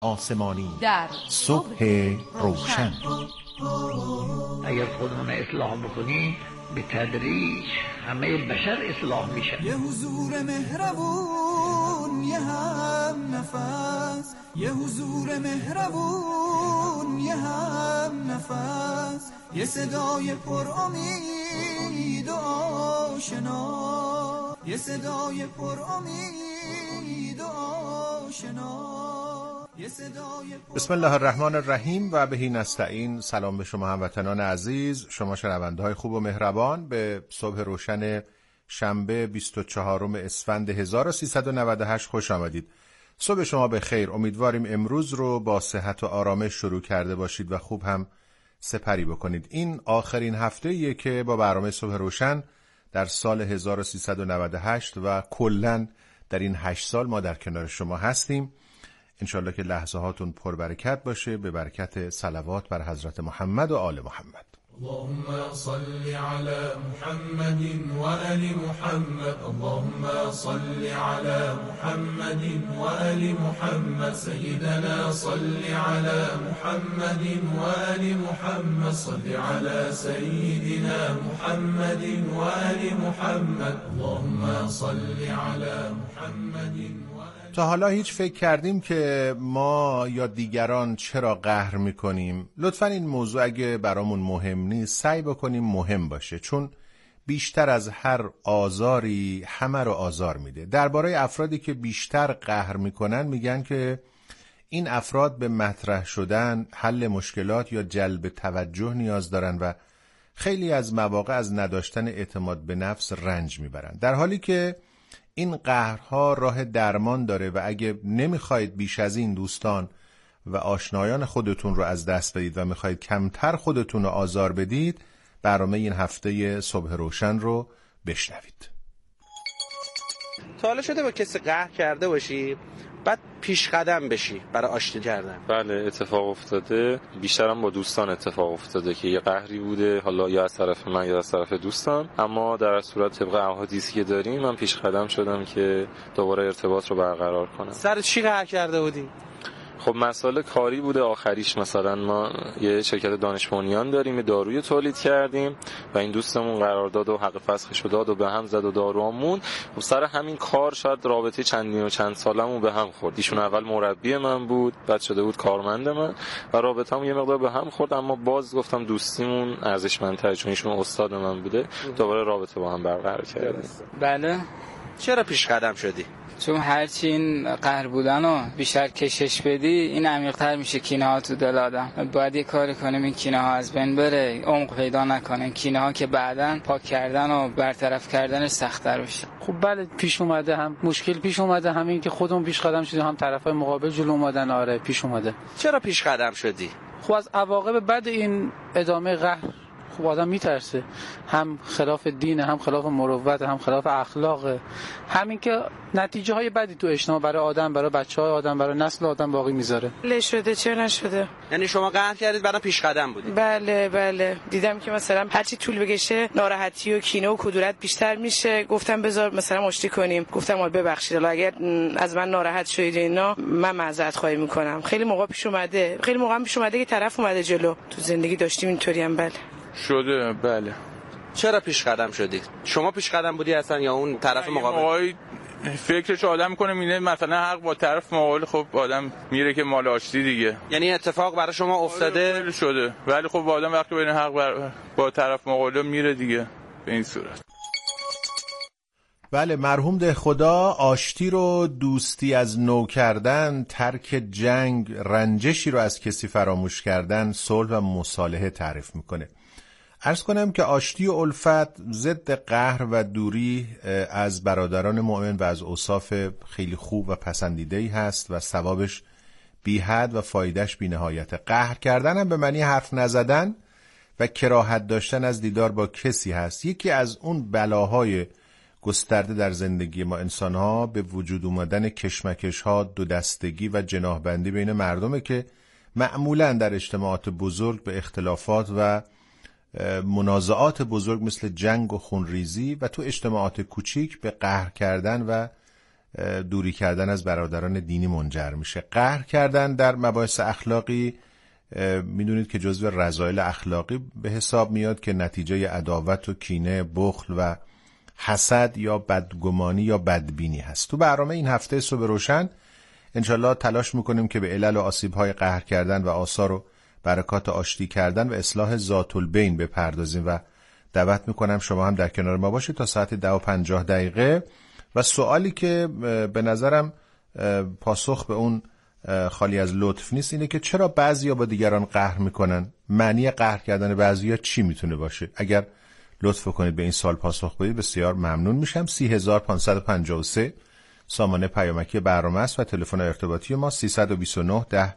آسمانی در صبح روشن. اگر خودمون اصلاح بکنیم به تدریج همه بشر اصلاح میشن. یه حضور مهربون، یه هم نفس، یه حضور مهربون، یه هم نفس، یه صدای پر امید و آشنا، یه صدای پر امید و آشنا. بسم الله الرحمن الرحیم و بهی نستعین. سلام به شما هموطنان عزیز، شما شنونده های خوب و مهربان. به صبح روشن شنبه 24 اسفند 1398 خوش آمدید. صبح شما به خیر. امیدواریم امروز رو با صحت و آرامش شروع کرده باشید و خوب هم سپری بکنید. این آخرین هفته‌ایه که با برنامه صبح روشن در سال 1398 و کلاً در این 8 سال ما در کنار شما هستیم. انشالله که لحظه هاتون پربرکت باشه، به برکت صلوات بر حضرت محمد و آل محمد. اللهم صل على محمد و آل محمد، اللهم صل على محمد و آل محمد، سیدنا صل على محمد و آل محمد، صل على سیدنا محمد و آل محمد، اللهم صل على محمد. تا حالا هیچ فکر کردیم که ما یا دیگران چرا قهر میکنیم؟ لطفاً این موضوع اگه برامون مهم نیست سعی بکنیم مهم باشه، چون بیشتر از هر آزاری همه رو آزار میده. درباره افرادی که بیشتر قهر میکنن میگن که این افراد به مطرح شدن، حل مشکلات یا جلب توجه نیاز دارن و خیلی از مواقع از نداشتن اعتماد به نفس رنج میبرن، در حالی که این قهرها راه درمان داره و اگه نمیخواید بیش از این دوستان و آشنایان خودتون رو از دست بدید و میخواید کمتر خودتون رو آزار بدید، برنامه این هفته صبح روشن رو بشنوید. تا حالا شده با کسی قهر کرده باشی بعد پیش قدم بشی برای آشتی کردن؟ بله اتفاق افتاده، بیشترم با دوستان اتفاق افتاده که یه قهری بوده، حالا یا از طرف من یا از طرف دوستان، اما در صورت طبق احادیثی که داریم من پیش قدم شدم که دوباره ارتباط رو برقرار کنم. سر چی قهر کرده بودی؟ خب مسئله کاری بوده. آخریش مثلا ما یه شرکت دانش بنیان داریم، یه داروی تولید کردیم و این دوستمون قرارداد و حق فسخش داد و به هم زد و داروامون. خب سر همین کار شاید رابطه چندین و چند سالمون به هم خورد. ایشون اول مربی من بود، بعد شده بود کارمند من و رابطه‌مون یه مقدار به هم خورد، اما باز گفتم دوستیمون ارزشمندتره چون ایشون استاد من بوده. دوباره رابطه با هم برقرار کردیم. بله. چرا پیش قدم شدی؟ چون هرچی این قهر بودن رو بیشتر کشش بدی، این عمیق‌تر میشه کینه ها تو دل آدم. باید یه کاری کنیم این کینه ها از بین بره، عمق پیدا نکنه. کینه ها که بعداً پاک کردن و برطرف کردنش سخت‌تر بشه. خب بله پیش اومده، هم مشکل پیش اومده، همین که خودمون پیش قدم شدیم، هم طرفای مقابل جلو اومدن. آره پیش اومده. چرا پیش قدم شدی؟ خب از عواقب بعد این ادامه قهر خب آدم میترسه، هم خلاف دین، هم خلاف مروت، هم خلاف اخلاق. همین که نتیجه های بدی تو اجتماع برای آدم، برای بچه‌های آدم، برای نسل آدم باقی میذاره. شده چه نشده؟ یعنی شما قهر کردید بعدا پیش قدم بودید؟ بله دیدم که مثلا هرچی طول بکشه ناراحتی و کینه و کدورت بیشتر میشه. گفتم بذار مثلا آشتی کنیم. گفتم ببخشید حالا اگر از من ناراحت شدید اینا، من معذرت خواهی میکنم. خیلی موقع پیش اومده که طرف اومده جلو. تو زندگی داشتیم اینطوری هم. بله شده. بله. چرا پیش قدم شدید؟ شما پیش قدم بودی اصلا یا اون طرف مقابل؟ فکرش آدم کنه میینه مثلا حق با طرف مقابل، خب آدم میره که مال آشتی دیگه. یعنی اتفاق برای شما افتاده؟ شده. ولی خب آدم وقتی بین حق با طرف مقابل میره دیگه به این صورت. بله، مرحوم ده خدا آشتی رو دوستی از نو کردن، ترک جنگ، رنجشی رو از کسی فراموش کردن، صلح و مصالحه تعریف میکنه. عرض کنم که آشتی و الفت ضد قهر و دوری از برادران مؤمن و از اوصاف خیلی خوب و پسندیده‌ای هست و ثوابش بی حد و فایدهش بی نهایت. قهر کردن هم به معنی حرف نزدن و کراهت داشتن از دیدار با کسی هست. یکی از اون بلاهای گسترده در زندگی ما انسان‌ها به وجود اومدن کشمکش‌ها، دو دستگی و جناح‌بندی بین مردمه که معمولاً در اجتماعات بزرگ به اختلافات و منازعات بزرگ مثل جنگ و خونریزی و تو اجتماعات کوچیک به قهر کردن و دوری کردن از برادران دینی منجر میشه. قهر کردن در مباحث اخلاقی میدونید که جزو رذایل اخلاقی به حساب میاد که نتیجه عداوت و کینه، بخل و حسد یا بدگمانی یا بدبینی هست. تو برنامه این هفته صبح روشن انشالله تلاش میکنیم که به علل و آسیب‌های قهر کردن و آثار و برکات آشتی کردن و اصلاح ذات البین بپردازیم و دعوت میکنم شما هم در کنار ما باشید تا ساعت 10:50 و سوالی که به نظرم پاسخ به اون خالی از لطف نیست اینه که چرا بعضیا با دیگران قهر میکنن؟ معنی قهر کردن بعضیا چی میتونه باشه؟ اگر لطف کنید به این سوال پاسخ بدید بسیار ممنون میشم. 30553 سامانه پیامکی برنامه است و تلفن ارتباطی ما 329 10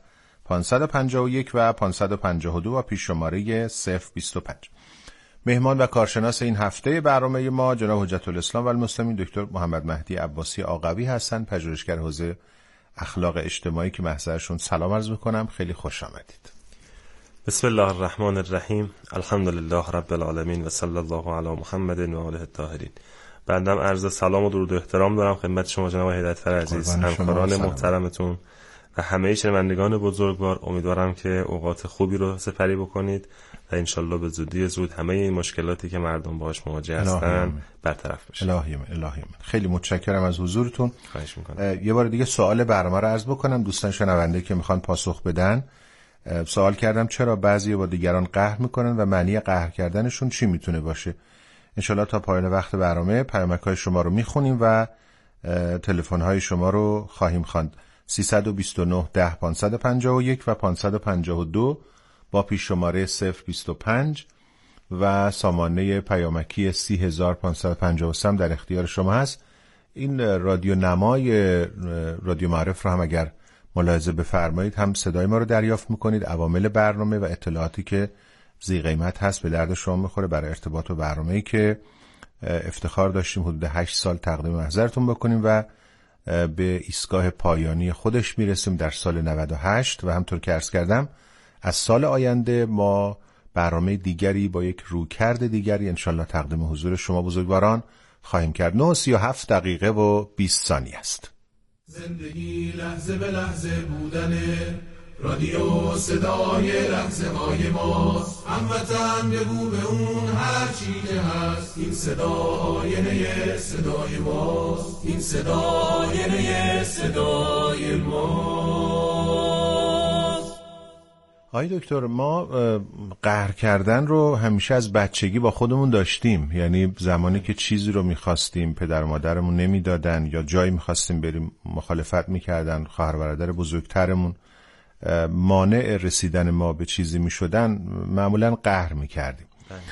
551 و 552 و پیش شماره 025. مهمان و کارشناس این هفته برنامه ما جناب حجت الاسلام و المسلمین دکتر محمد مهدی عباسی آقوی هستند، پژوهشگر حوزه اخلاق اجتماعی که محضرشون سلام عرض میکنم. خیلی خوش آمدید. بسم الله الرحمن الرحیم. الحمدلله رب العالمین و صلی الله علی محمد و آله الطاهرین. بندم عرض سلام و درود و احترام دارم خدمت شما جناب هدایتفر عزیز، همکاران محترمتون و همه شنوندگان بزرگوار. امیدوارم که اوقات خوبی رو سپری بکنید و انشالله به زودی زود همه این مشکلاتی که مردم باهاش مواجه هستن برطرف بشه. الهی من. خیلی متشکرم از حضورتون. خواهش میکنم. یه بار دیگه سوال برنامه رو عرض بکنم دوستان شنونده که میخوان پاسخ بدن. سوال کردم چرا بعضی با دیگران قهر میکنن و معنی قهر کردنشون چی میتونه باشه. انشالله تا پایان وقت برنامه پیامک‌های شما رو میخونیم و تلفن‌های شما رو خواهیم خواند. 329 10 551 و 552 با پیش شماره 025 و سامانه پیامکی 30553 در اختیار شما هست. این رادیو نمای رادیو معارف رو هم اگر ملاحظه بفرمایید هم صدای ما رو دریافت میکنید. عوامل برنامه و اطلاعاتی که ذی قیمت هست به درد شما میخوره برای ارتباط و برنامه‌ای که افتخار داشتیم حدود 8 سال تقدیم محضرتون بکنیم و به ایستگاه پایانی خودش میرسیم در سال 98 و همطور که عرض کردم از سال آینده ما برنامه دیگری با یک رویکرد دیگری انشالله تقدیم حضور شما بزرگواران خواهیم کرد. 9:37 دقیقه و 20 ثانیه است. زندگی لحظه به لحظه بودنه، رادیو صدای لحظه های ماست. هموطن بگو به اون هر چی که هست، این صدا آینه صدای ماست، این صدا آینه صدای ماست. آقای دکتر ما قهر کردن رو همیشه از بچگی با خودمون داشتیم، یعنی زمانی که چیزی رو میخواستیم پدر و مادرمون نمیدادن یا جایی میخواستیم بریم مخالفت میکردن، خواهر برادر بزرگترمون مانع رسیدن ما به چیزی میشدن معمولا قهر میکردیم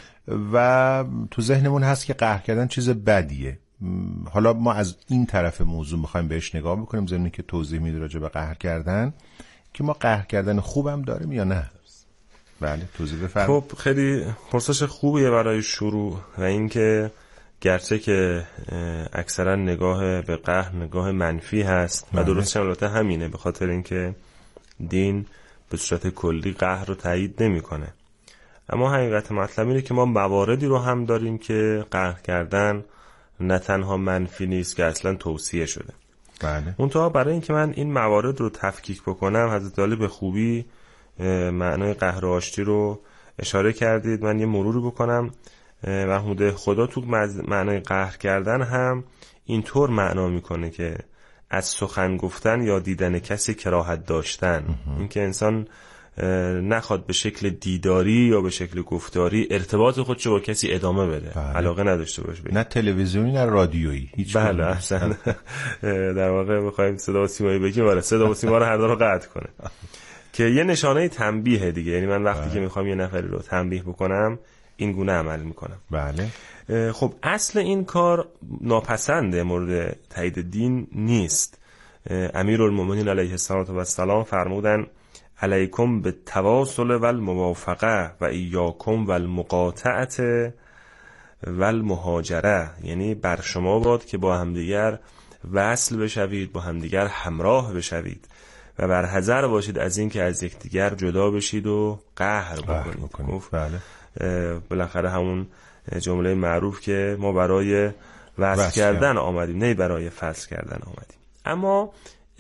و تو ذهنمون هست که قهر کردن چیز بدیه. حالا ما از این طرف موضوع میخوایم بهش نگاه بکنیم ضمن که توضیح میده راجع به قهر کردن که ما قهر کردن خوبم داریم یا نه. بله توضیح بفرمایید. خب خیلی پرسش خوبیه برای شروع و این که گرچه که اکثرا نگاه به قهر نگاه منفی هست و درست البته همینه، به خاطر اینکه دین به صورت کلی قهر رو تایید نمیکنه، اما حقیقت مطلب اینه که ما مواردی رو هم داریم که قهر کردن نه تنها منفی نیست که اصلا توصیه شده. بله. منتها برای اینکه من این موارد رو تفکیک بکنم حضرت علی به خوبی معنای قهر و آشتی رو اشاره کردید. من یه مروری بکنم. محمود خدا تو معنای قهر کردن هم اینطور معنا میکنه که از سخن گفتن یا دیدن کسی کراهت داشتن، اینکه انسان نخواد به شکل دیداری یا به شکل گفتاری ارتباط خودشو با کسی ادامه بده. بله. علاقه نداشته باشه، نه تلویزیونی نه رادیویی هیچ. بله احسن. در واقع بخوایم صدا و سیمایی بگیم ولی صدا و سیما رو هر دو رو قطع کنه که یه نشانه تنبیه دیگه. یعنی من وقتی که میخوام یه نفری رو تنبیه بکنم این گونه عمل میکنم. بله. خب اصل این کار ناپسنده، مورد تایید دین نیست. امیرالمومنین علیه السلام فرمودن علیکم به تواصل و الموافقه و ایاکم و المقاطعه و المهاجره، یعنی بر شما باد که با همدیگر وصل بشوید، با همدیگر همراه بشوید و بر حذر باشید از این که از یکدیگر جدا بشید و قهر بکنید. بله. بالاخره همون جمله معروف که ما برای وصل کردن آمدیم، نه برای فصل کردن آمدیم. اما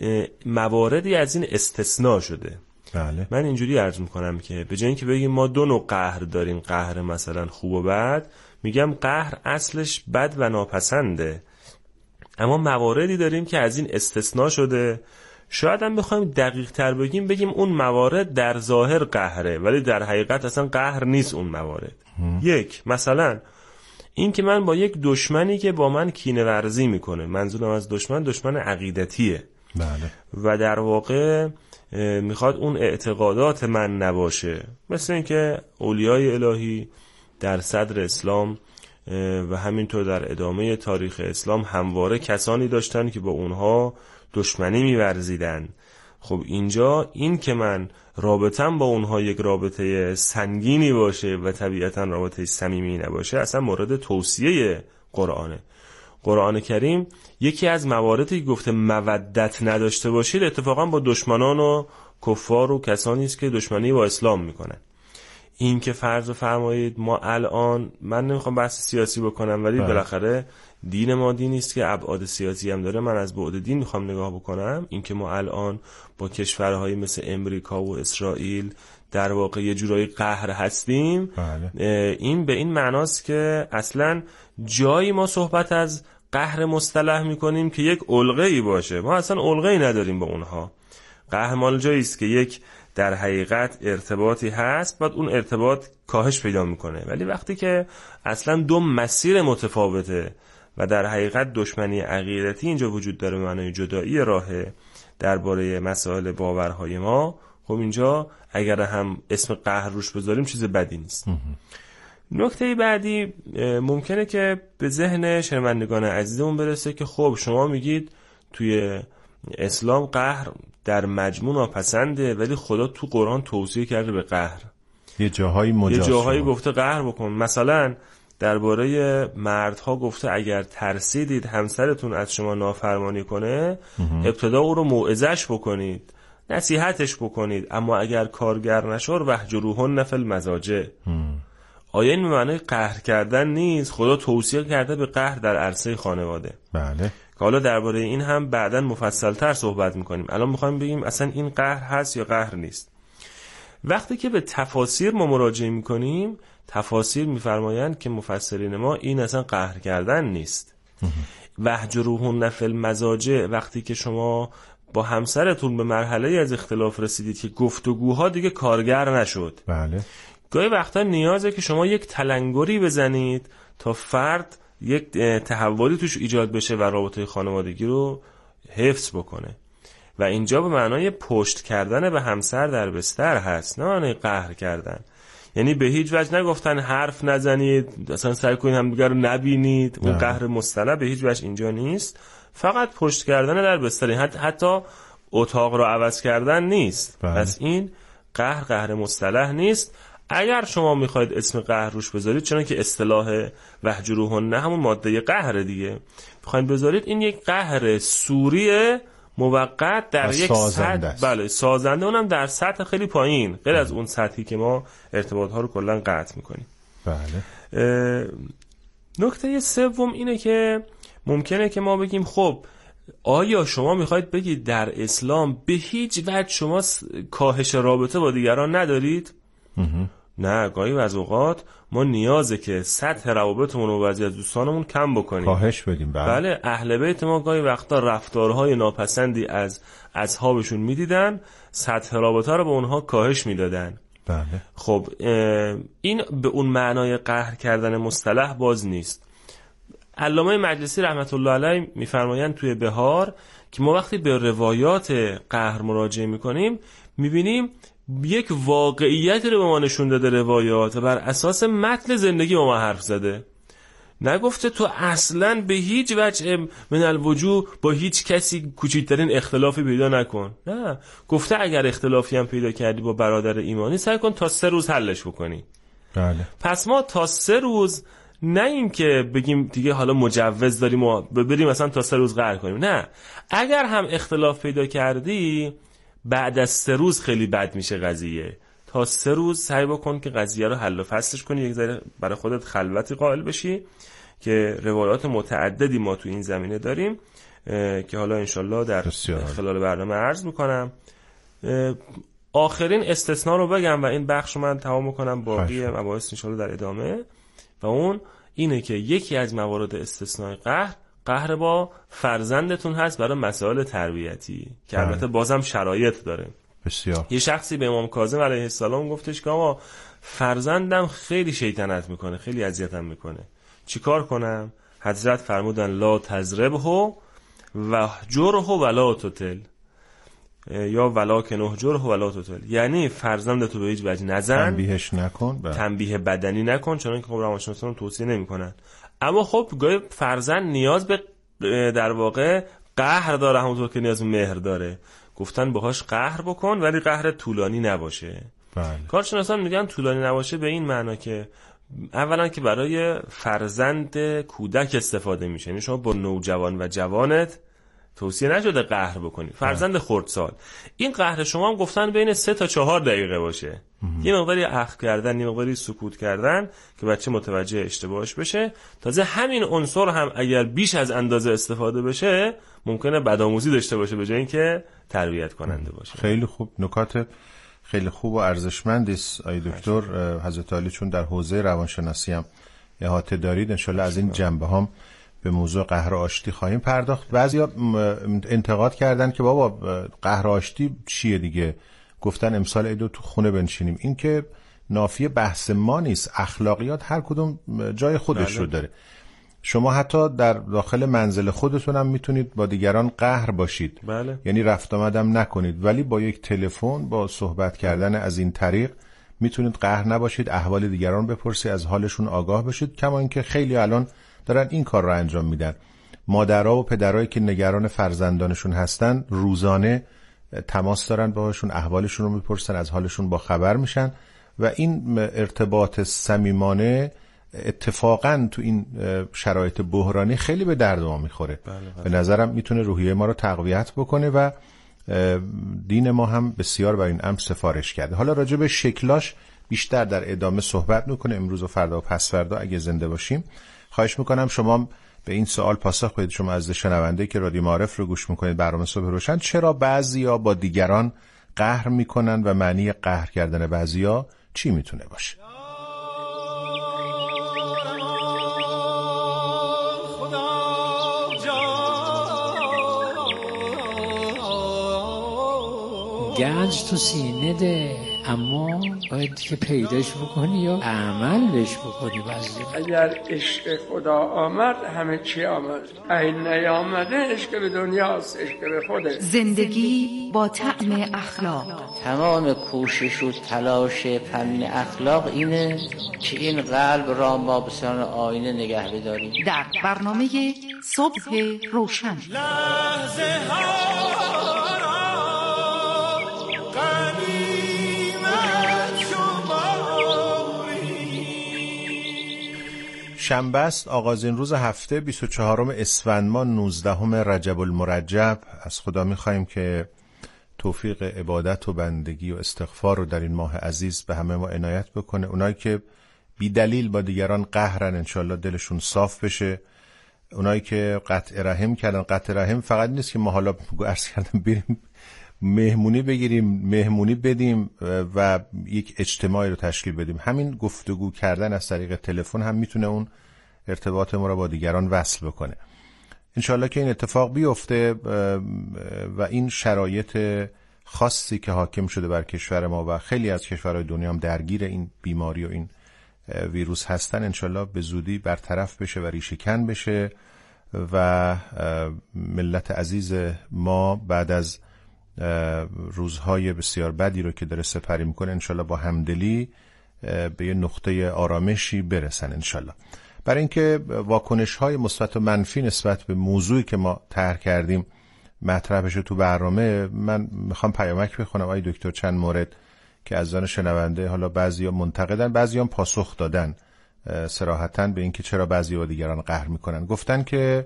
مواردی از این استثناء شده. بله. من اینجوری عرض میکنم که به جای اینکه بگیم ما دو نوع قهر داریم، قهر مثلا خوب و بد، میگم قهر اصلش بد و ناپسنده، اما مواردی داریم که از این استثناء شده. شاید هم بخوایم دقیق تر بگیم اون موارد در ظاهر قهره ولی در حقیقت اصلا قهر نیست اون موارد. یک، مثلا این که من با یک دشمنی که با من کینه ورزی میکنه، منظورم از دشمن عقیدتیه. بله. و در واقع میخواد اون اعتقادات من نباشه، مثل این که اولیای الهی در صدر اسلام و همینطور در ادامه تاریخ اسلام همواره کسانی داشتن که با اونها دشمنی می‌ورزیدن. خب اینجا این که من رابطم با اونها یک رابطه سنگینی باشه و طبیعتاً رابطه صمیمی نباشه اصلا مورد توصیه قرآنه. قرآن کریم یکی از مواردی که گفته مودت نداشته باشید اتفاقا با دشمنان و کفار و کسانی است که دشمنی با اسلام میکنن. این که فرض فرمایید ما الان، من نمیخوام بحث سیاسی بکنم ولی بالاخره دین ما دینی است که ابعاد سیاسی هم داره، من از بعد دین میخوام نگاه بکنم. این که ما الان با کشورهای مثل امریکا و اسرائیل در واقع یه جورایی قهر هستیم، این به این معناست که اصلا جایی ما صحبت از قهر مصطلح میکنیم که یک علقه‌ای باشه. ما اصلا علقه‌ای نداریم با اونها. قهر مال جایی است که یک در حقیقت ارتباطی هست، بعد اون ارتباط کاهش پیدا میکنه. ولی وقتی که اصلا دو مسیر متفاوته و در حقیقت دشمنی عقیدتی اینجا وجود داره، معنای جدایی راهه درباره مسائل باورهای ما، خب اینجا اگر هم اسم قهر روش بذاریم چیز بدی نیست. نکته بعدی ممکنه که به ذهن شنوندگان عزیزمون برسه که خب شما میگید توی اسلام قهر در مجموع ناپسنده ولی خدا تو قرآن توصیه کرده به قهر. یه جاهایی گفته قهر بکن. مثلا درباره مردها گفته اگر ترسیدید همسرتون از شما نافرمانی کنه ابتدا او رو موعظش بکنید، نصیحتش بکنید، اما اگر کارگر نشور وهجروهن فی المضاجع. آیا این معنی قهر کردن نیست؟ خدا توصیه کرده به قهر در عرصه خانواده. بله. که حالا درباره این هم بعداً مفصل‌تر صحبت می‌کنیم. الان می‌خوایم بگیم اصلا این قهر هست یا قهر نیست. وقتی که به تفاسیر ما مراجعه می‌کنیم، تفاسیر می‌فرمایند که مفسرین ما این اصلا قهر کردن نیست. وهجروهن فی المضاجع، وقتی که شما با همسرتون به مرحله از اختلاف رسیدید که گفتگوها دیگه کارگر نشد. بله. گاهی وقتا نیازه که شما یک تلنگری بزنید تا فرد یک تحولی توش ایجاد بشه و رابطه خانوادگی رو حفظ بکنه و اینجا به معنای پشت کردن به همسر در بستر هست، نه معنای قهر کردن. یعنی به هیچ وجه نگفتن حرف نزنید، اصلا سعی کنید همدیگر رو نبینید، اون قهر مصطلح به هیچ وجه اینجا نیست، فقط پشت کردن در بستر، حتی اتاق رو عوض کردن نیست. پس این قهر مصطلح نیست. اگر شما میخواید اسم قهر روش بذارید، چون که اصطلاح وهجروهن همون ماده قهر دیگه، میخواید بذارید این یک قهر سوری موقت در یک سطح، بله سازنده، اونم در سطح خیلی پایین، غیر از اون سطحی که ما ارتباط ها رو کلا قطع میکنیم. بله. نکته سوم اینه که ممکنه که ما بگیم خب آیا شما میخواید بگید در اسلام به هیچ وجه شما کاهش رابطه با دیگران ندارید؟ نه، گاهی از اوقات ما نیازه که سطح روابطمون و بعضی از دوستانمون کم بکنیم، کاهش بدیم. بله. اهل بیت ما گاهی وقتا رفتارهای ناپسندی از اصحابشون میدیدن، سطح رابطه رو به اونها کاهش میدادن. بله. خب این به اون معنای قهر کردن مصطلح باز نیست. علامه مجلسی رحمت الله علیه میفرمایند توی بهار که ما وقتی به روایات قهر مراجعه میکنیم میبینیم یک واقعیتی رو به ما نشون داده روایات و بر اساس متن زندگی با ما حرف زده. نگفته تو اصلا به هیچ وجه من الوجوه با هیچ کسی کوچکترین اختلافی پیدا نکن. نه، گفته اگر اختلافی هم پیدا کردی با برادر ایمانی سعی کن تا 3 روز حلش بکنی. بله. پس ما تا 3 روز، نه این که بگیم دیگه حالا مجوز داریم و بریم مثلا تا 3 روز قهر کنیم. نه، اگر هم اختلاف پیدا کردی بعد از 3 روز خیلی بد میشه قضیه. تا 3 روز سعی بکن که قضیه رو حل و فصلش کنی، یک ذره برای خودت خلوتی قائل بشی که روایات متعددی ما تو این زمینه داریم که حالا انشالله در خلال برنامه عرض میکنم. آخرین استثناء رو بگم و این بخش رو من تمام میکنم، باقی مباحث انشالله در ادامه. و اون اینه که یکی از موارد استثناء قهر با فرزندتون هست برای مسائل تربیتی که البته بازم شرایط داره. بسیار. یه شخصی به امام کاظم علیه السلام گفتش که آقا فرزندم خیلی شیطنت میکنه، خیلی اذیتم میکنه، چیکار کنم؟ حضرت فرمودن لا تضربه وهجره ولا تطل، یا ولکن اهجره ولا تطل، یعنی فرزندتو به هیچ وجه نزن، تنبیهش نکن، تنبیه بدنی نکن، چون که خب روانشناسان توصیه نمیکنن. اما خب گاهی فرزند نیاز به در واقع قهر داره، همونطور که نیاز به مهر داره. گفتن باهاش قهر بکن ولی قهر طولانی نباشه. بله. کارشناسان میگن طولانی نباشه به این معنا که اولا که برای فرزند کودک استفاده میشه، یعنی شما با نوجوان و جوانت توصیه نشده قهر بکنی. فرزند خردسال، این قهر شما هم گفتن بین 3 تا 4 دقیقه باشه. یه مقداری اخم کردن، یه مقداری سکوت کردن که بچه متوجه اشتباهش بشه. تازه همین عنصر هم اگر بیش از اندازه استفاده بشه ممکنه بدآموزی داشته باشه به جای اینکه تربیت کننده باشه. خیلی خوب، نکات خیلی خوب و ارزشمندی است آقای دکتر حضرت عالی، چون در حوزه روانشناسی هم احاطه دارید. انشالله از این جنبه هم به موضوع قهر آشتی خواهیم پرداخت. بعضیا انتقاد کردن که بابا قهر آشتی چیه دیگه، گفتن امسال عیدو تو خونه بنشینیم. این که نافی بحث ما نیست، اخلاقیات هر کدوم جای خودش رو داره. شما حتی در داخل منزل خودتون هم میتونید با دیگران قهر باشید. بله. یعنی رفت آمدم نکنید، ولی با یک تلفن، با صحبت کردن از این طریق میتونید قهر نباشید، احوال دیگران بپرسید، از حالشون آگاه بشید. کما اینکه خیلی الان دارن این کار رو انجام میدن. مادرها و پدرایی که نگران فرزندانشون هستن روزانه تماس دارن باهاشون، احوالشون رو میپرسن، از حالشون با خبر میشن و این ارتباط صمیمانه اتفاقا تو این شرایط بحرانی خیلی به درد ما میخوره. بله. به نظرم میتونه روحیه ما رو تقویت بکنه و دین ما هم بسیار بر این امر سفارش کرده. حالا راجع به شکلاش بیشتر در ادامه صحبت میکنه امروز و فردا و پس فردا اگه زنده باشیم. خواهش میکنم شما به این سوال پاسخ بدید، شما از شنونده که رادیو معارف رو گوش میکنید، برنامه صبح روشن، چرا بعضیا با دیگران قهر میکنن و معنی قهر کردن بعضیا چی میتونه باشه؟ گنج تو سینه ده، اما باید که پیداش بکنی یا عملش بکنی. اگر عشق خدا آمد همه چی آمد، این نیامده عشق به دنیاست، عشق به خوده. زندگی با طعم اخلاق. تمام کوشش و تلاش فن اخلاق اینه که این قلب را ما به سان آینه نگه بداریم. در برنامه صبح روشن لحظه ها شنبه است، آغازین روز هفته، 24 اسفند ماه 19 رجب المرجب. از خدا می‌خوایم که توفیق عبادت و بندگی و استغفار رو در این ماه عزیز به همه ما عنایت بکنه. اونایی که بی دلیل با دیگران قهرن انشالله دلشون صاف بشه. اونایی که قطع رحم کردن، قطع رحم فقط نیست که ما حالا عرض کردم بریم مهمونی بگیریم، مهمونی بدیم و یک اجتماعی رو تشکیل بدیم. همین گفتگو کردن از طریق تلفن هم میتونه اون ارتباط ما رو با دیگران وصل بکنه. انشالله که این اتفاق بیفته و این شرایط خاصی که حاکم شده بر کشور ما و خیلی از کشورهای دنیا هم درگیر این بیماری و این ویروس هستن، انشالله به زودی برطرف بشه و ریشه کن بشه و ملت عزیز ما بعد از روزهای بسیار بدی رو که داره سپری میکنه انشالله با همدلی به یه نقطه آرامشی برسن انشالله. برای اینکه واکنش‌های مثبت و منفی نسبت به موضوعی که ما طرح کردیم مطرح بشه تو برنامه، من میخوام پیامک بخونم آقای دکتر، چند مورد که از آن شنونده حالا بعضیا منتقدن، بعضیا پاسخ دادن صراحتاً به اینکه چرا بعضیا با دیگران قهر میکنن. گفتن که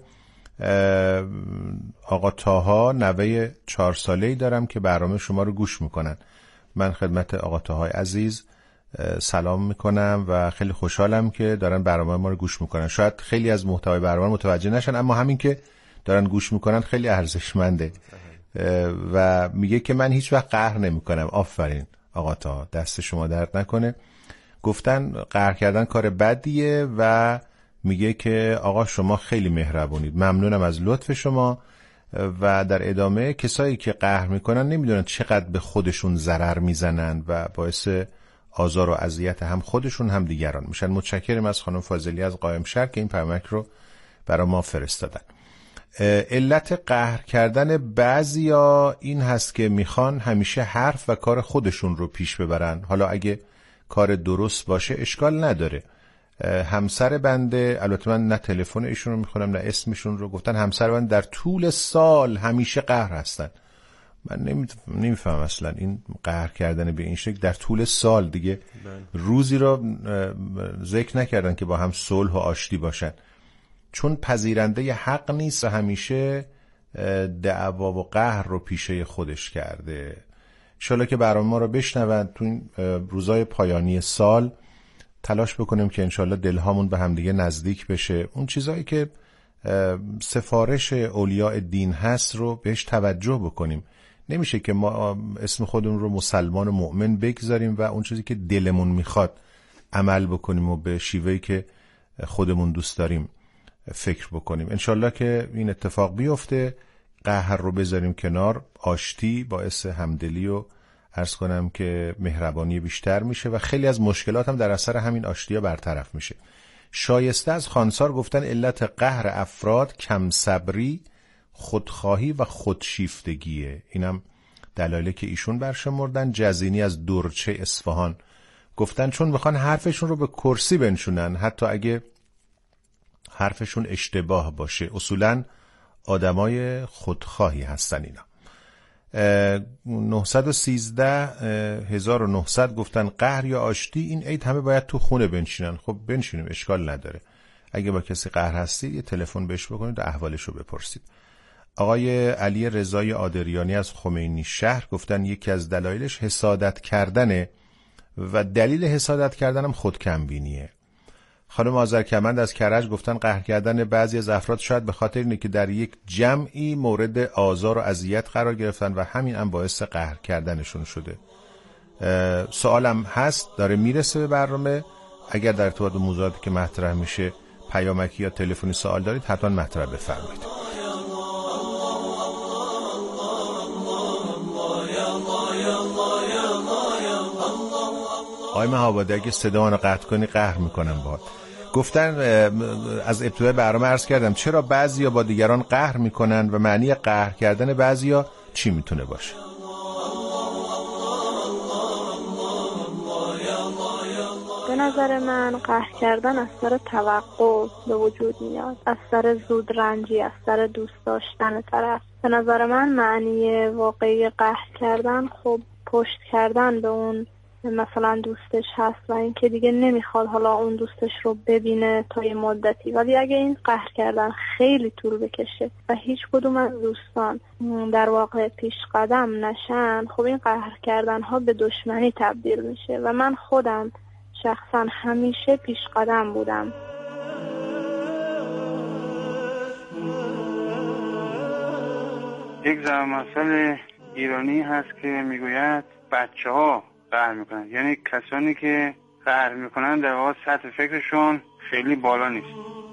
آقا طاها نوه 4 ساله‌ای دارم که برنامه شما رو گوش میکنن. من خدمت آقا طاهای عزیز سلام میکنم و خیلی خوشحالم که دارن برنامه ما رو گوش میکنن. شاید خیلی از محتوای برنامه متوجه نشن، اما همین که دارن گوش میکنن خیلی ارزشمنده. و میگه که من هیچ وقت قهر نمیکنم. آفرین آقا تا دست شما درد نکنه. گفتن قهر کردن کار بدیه و میگه که آقا شما خیلی مهربونید، ممنونم از لطف شما. و در ادامه کسایی که قهر میکنن نمیدونن چقدر به خودشون ضرر میزنن و باعث آزار و اذیت هم خودشون هم دیگران میشن. متشکرم از خانم فاضلی از قائمشهر که این پیامک رو برای ما فرستادن. علت قهر کردن بعضیا این هست که میخوان همیشه حرف و کار خودشون رو پیش ببرن. حالا اگه کار درست باشه اشکال نداره. همسر بنده، البته من نه تلفن ایشون رو میخونم نه اسمشون رو، گفتن همسر بنده در طول سال همیشه قهر هستن. من نمیفهم اصلا این قهر کردن به این شکل در طول سال، دیگه روزی رو ذکر نکردن که با هم صلح و آشتی باشن. چون پذیرنده حق نیست و همیشه دعوا و قهر رو پیشه خودش کرده. انشالله که برنامه ما رو بشنون تو این روزای پایانی سال تلاش بکنیم که انشالله دلهامون به همدیگه نزدیک بشه. اون چیزایی که سفارش اولیاء دین هست رو بهش توجه بکنیم. نمیشه که ما اسم خودمون رو مسلمان و مؤمن بگذاریم و اون چیزی که دلمون میخواد عمل بکنیم و به شیوهی که خودمون دوست داریم فکر بکنیم. انشالله که این اتفاق بیفته، قهر رو بذاریم کنار، آشتی باعث همدلی و عرض کنم که مهربانی بیشتر میشه و خیلی از مشکلات هم در اثر همین آشتی‌ها برطرف میشه. شایسته از خانسار گفتن علت قهر افراد کم صبری، خودخواهی و خودشیفتگیه. اینم دلایلی که ایشون برشمردن. جزینی از درچه اصفهان گفتن چون میخوان حرفشون رو به کرسی بنشونن حتی اگه حرفشون اشتباه باشه. اصولاً آدمای خودخواهی هستن اینا. 913 گفتن قهر یا آشتی این عید همه باید تو خونه بنشینن. خب بنشینیم، اشکال نداره. اگه با کسی قهر هستید یه تلفن بهش بکنید و احوالشو بپرسید. آقای علی رضای آدریانی از خمینی شهر گفتن یکی از دلایلش حسادت کردنه و دلیل حسادت کردنم خودکمبینیه. خانم آذرکمند از کرج گفتن قهر کردن بعضی از افراد شاید به خاطر اینه که در یک جمعی مورد آزار و اذیت قرار گرفتن و همین هم باعث قهر کردنشون شده. سوالم هست داره میرسه به برنامه. اگر در ارتباط با موضوعاتی که مطرح میشه پیامکی یا تلفنی سوال دارید حتما مطرح بفرمایید. آقای مهابادی اگه صدا رو قطع کنی قهر میکنم باهات. گفتن از ابتدای برنامه عرض کردم چرا بعضیا با دیگران قهر میکنن و معنی قهر کردن بعضیا چی میتونه باشه؟ به نظر من قهر کردن از سر توقع به وجود میاد، از سر زودرنجی، از سر دوست داشتن طرف. به نظر من معنی واقعی قهر کردن خب پشت کردن به اون مثلا دوستش هست و اینکه دیگه نمیخواد حالا اون دوستش رو ببینه تا یه مدتی. ولی اگه این قهر کردن خیلی طول بکشه و هیچ کدوم از دوستان در واقع پیش قدم نشن، خب این قهر کردن ها به دشمنی تبدیل میشه و من خودم شخصا همیشه پیش قدم بودم. یک ضرب مثل ایرانی هست که میگوید بچه ها قهر میکنن، یعنی کسانی که قهر میکنن در واقع سطح فکرشون خیلی بالا نیست.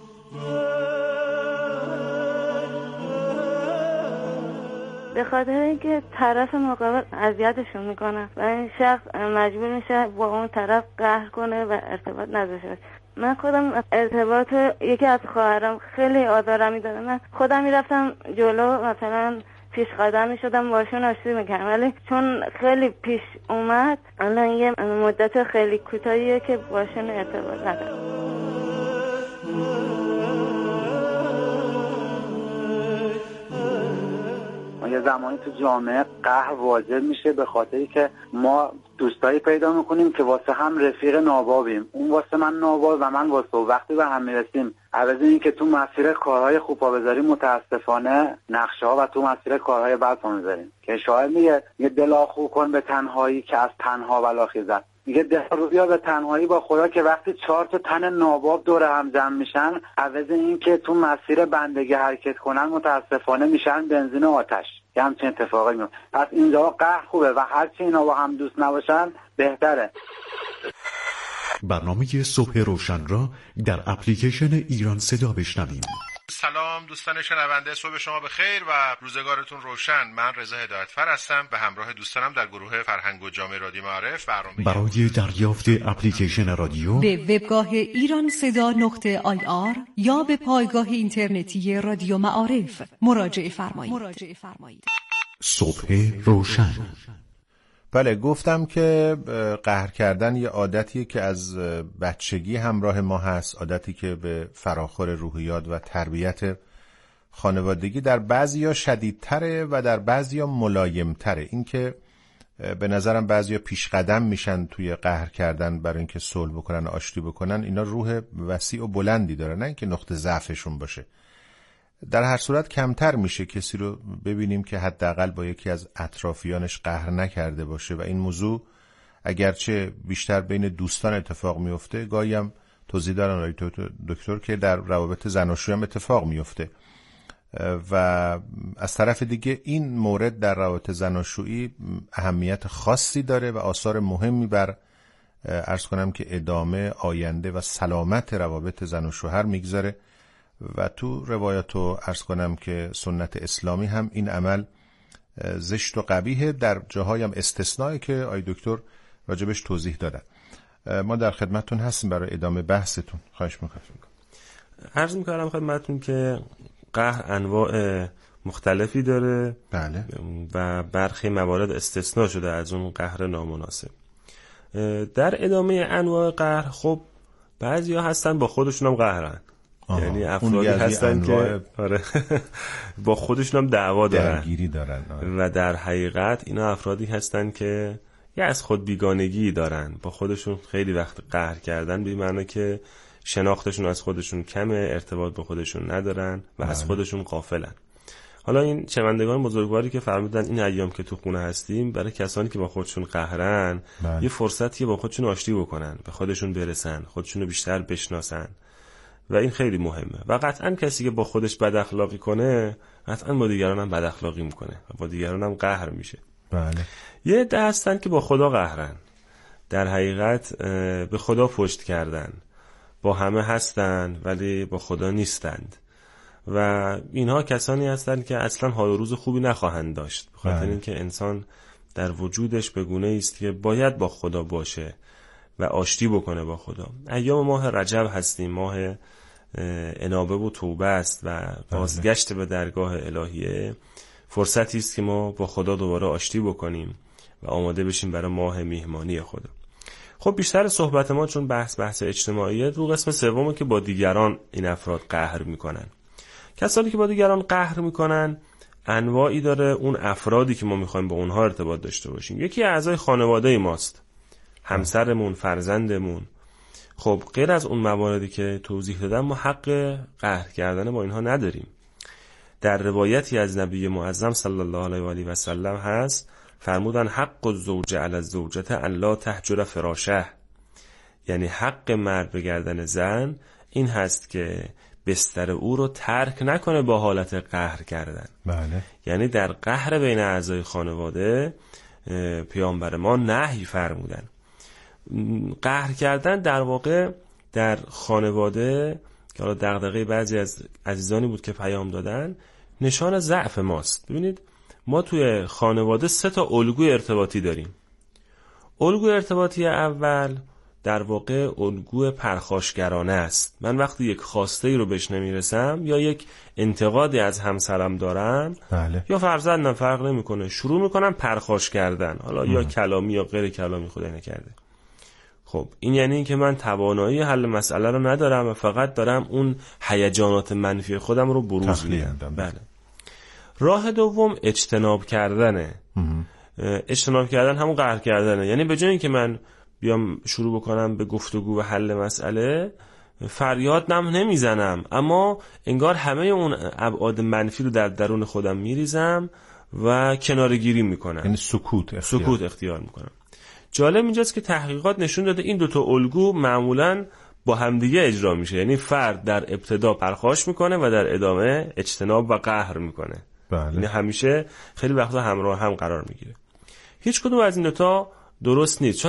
به خاطر اینکه طرف مقابل اذیتشون میکنه و این شخص مجبور میشه با اون طرف قهر کنه و ارتباط نداشته باشه. من خودم ارتباط یکی از خواهرام خیلی آزارم میداد. من خودم میرفتم جلو مثلا پیش قدم میشدم باشون آشتی میکردم، ولی چون خیلی پیش اومد الان یه مدت خیلی کوتاهیه که باشون ارتباط ندارم. یه زمانی تو جامعه قهر واجب میشه به خاطری که ما دوستایی پیدا میکنیم که واسه هم رفیق نابابیم، اون واسه من ناباب و من واسه وقتی به هم میرسیم عوض این که تو مسیر کارهای خوب پا بذاریم متاسفانه نقشه ها و تو مسیر کارهای بد پا میذاریم که شاعر میگه یه دل آخو کن به تنهایی که از تنها بلا خیزد. میگه رو بیا به تنهایی با خدا که وقتی 4 تا تن ناباب دور هم جمع میشن، عوض این که تو مسیر بندگی حرکت کنن متاسفانه میشن بنزین و آتش. یه همچین اتفاقی میفته. پس اینجا قهر خوبه و هرچی اینا با هم دوست نباشن بهتره. برنامه صبح روشن را در اپلیکیشن ایران صدا بشنویم. سلام دوستان شنونده، صبح شما بخیر و روزگارتون روشن. من رضا هدایتفر هستم به همراه دوستانم در گروه فرهنگ و جامعه رادیو معارف برای دریافت اپلیکیشن رادیو به وبگاه ایرانصدا.ir یا به پایگاه اینترنتی رادیو معارف مراجعه فرمایید. صبح روشن. بله، گفتم که قهر کردن یه عادتیه که از بچگی همراه ما هست، عادتی که به فراخور روحیات و تربیت خانوادگی در بعضیا شدیدتره و در بعضیا ملایمتره. این که به نظرم بعضیا پیش قدم میشن توی قهر کردن برای اینکه صلح بکنن، آشتی بکنن، اینا روح وسیع و بلندی دارن، نه اینکه نقطه ضعفشون باشه. در هر صورت کمتر میشه کسی رو ببینیم که حداقل با یکی از اطرافیانش قهر نکرده باشه و این موضوع اگرچه بیشتر بین دوستان اتفاق میفته، گاهی هم توضیح دارن دکتر که در روابط زناشویی هم اتفاق میفته و از طرف دیگه این مورد در روابط زناشویی اهمیت خاصی داره و آثار مهمی بر عرض کنم که ادامه، آینده و سلامت روابط زن و شوهر میگذاره و تو روایات و عرض کنم که سنت اسلامی هم این عمل زشت و قبیحه، در جاهای هم استثنایی که آی دکتر راجبش توضیح دادن. ما در خدمتتون هستیم برای ادامه بحثتون. خواهش میکنم. عرض میکنم خدمتتون که قهر انواع مختلفی داره. بله. و برخی موارد استثناء شده از اون قهر نامناسب. در ادامه انواع قهر خب بعضیا هستن با خودشون هم قهرن، یعنی افرادی هستن که با خودشون هم دعوا دارن، درگیری دارن و در حقیقت اینا افرادی هستن که یا از خود بیگانگی دارن، با خودشون خیلی وقت قهر کردن، به معنی که شناختشون از خودشون کمه، ارتباط با خودشون ندارن و از خودشون غافلن. حالا این شنوندگان بزرگواری که فرمودن این ایام که تو خونه هستیم، برای کسانی که با خودشون قهرن یه فرصتیه با خودشون آشتی بکنن، به خودشون برسن، خودشون رو بیشتر بشناسن و این خیلی مهمه. و قطعا کسی که با خودش بد اخلاقی کنه قطعا با دیگران هم بد اخلاقی میکنه و با دیگران هم قهر میشه. بله. یه عده هستن که با خدا قهرن، در حقیقت به خدا پشت کردن، با همه هستن ولی با خدا نیستند و اینها کسانی هستند که اصلا حال و روز خوبی نخواهند داشت، به خاطر اینکه انسان در وجودش به گونه‌ای است که باید با خدا باشه و آشتی بکنه با خدا. ایام ماه رجب هستیم، ماه انابه و توبه است و بازگشت به درگاه الهیه، فرصتی است که ما با خدا دوباره آشتی بکنیم و آماده بشیم برای ماه میهمانی خدا. خب بیشتر صحبت ما چون بحث اجتماعیه، رو قسم سومه که با دیگران این افراد قهر میکنن. کسانی که با دیگران قهر میکنن انواعی داره. اون افرادی که ما میخوایم با اونها ارتباط داشته باشیم، یکی اعضای خانواده ماست، همسرمون، فرزندمون. خب غیر از اون مواردی که توضیح دادم ما حق قهر کردن با اینها نداریم. در روایتی از نبی معظم صلی الله علیه و آله و سلم هست، فرمودن حق الزوج علی الزوجه ان لا تهجر فراشه، یعنی حق مرد به گردن زن این هست که بستر او رو ترک نکنه با حالت قهر کردن. بله. یعنی در قهر بین اعضای خانواده پیامبر ما نهی فرمودن. قهر کردن در واقع در خانواده که حالا دغدغه بعضی از عزیزانی بود که پیام دادن، نشان ضعف ماست. ببینید ما توی خانواده 3 تا الگوی ارتباطی داریم. الگوی ارتباطی اول در واقع الگوی پرخاشگرانه است. من وقتی یک خواسته‌ای رو بهش نمیرسم یا یک انتقادی از همسرم دارم، بله. یا فرزندم، فرق نمیکنه، شروع میکنم پرخاش کردن، حالا یا کلامی یا غیر کلامی، خدای نکرده. خب این یعنی که من توانایی حل مسئله رو ندارم و فقط دارم اون هیجانات منفی خودم رو بروز میدم. بله. راه دوم اجتناب کردنه. اجتناب کردن همون قهر کردنه، یعنی به جای اینکه من بیام شروع بکنم به گفتگو و حل مسئله، فریاد نمیزنم، اما انگار همه اون ابعاد منفی رو در درون خودم میریزم و کنارگیری میکنم، یعنی سکوت اختیار میکنم. جالب اینجاست که تحقیقات نشون داده این دوتا الگو معمولاً با همدیگه اجرا میشه، یعنی فرد در ابتدا پرخاش میکنه و در ادامه اجتناب و قهر میکنه. یعنی همیشه خیلی وقتا همراه هم قرار میگیره. هیچ کدوم از این دوتا درست نیست.